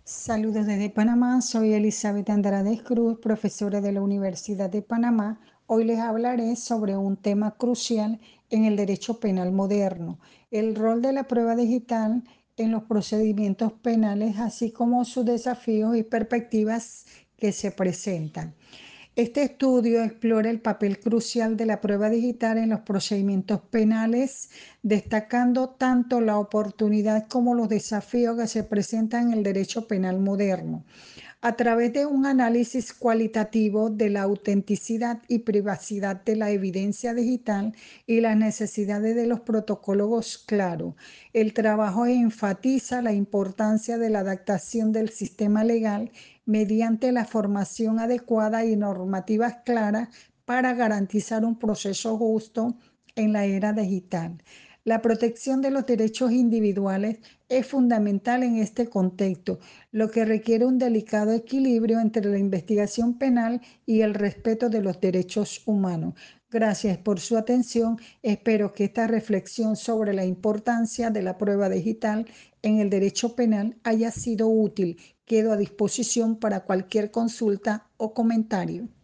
Saludos desde Panamá, soy Elizabeth Andrade Cruz, profesora de la Universidad de Panamá. Hoy les hablaré sobre un tema crucial en el derecho penal moderno, el rol de la prueba digital en los procedimientos penales, así como sus desafíos y perspectivas que se presentan. Este estudio explora el papel crucial de la prueba digital en los procedimientos penales, destacando tanto la oportunidad como los desafíos que se presentan en el derecho penal moderno. A través de un análisis cualitativo de la autenticidad y privacidad de la evidencia digital y las necesidades de los protocolos claros, el trabajo enfatiza la importancia de la adaptación del sistema legal mediante la formación adecuada y normativas claras para garantizar un proceso justo en la era digital. La protección de los derechos individuales es fundamental en este contexto, lo que requiere un delicado equilibrio entre la investigación penal y el respeto de los derechos humanos. Gracias por su atención. Espero que esta reflexión sobre la importancia de la prueba digital en el derecho penal haya sido útil. Quedo a disposición para cualquier consulta o comentario.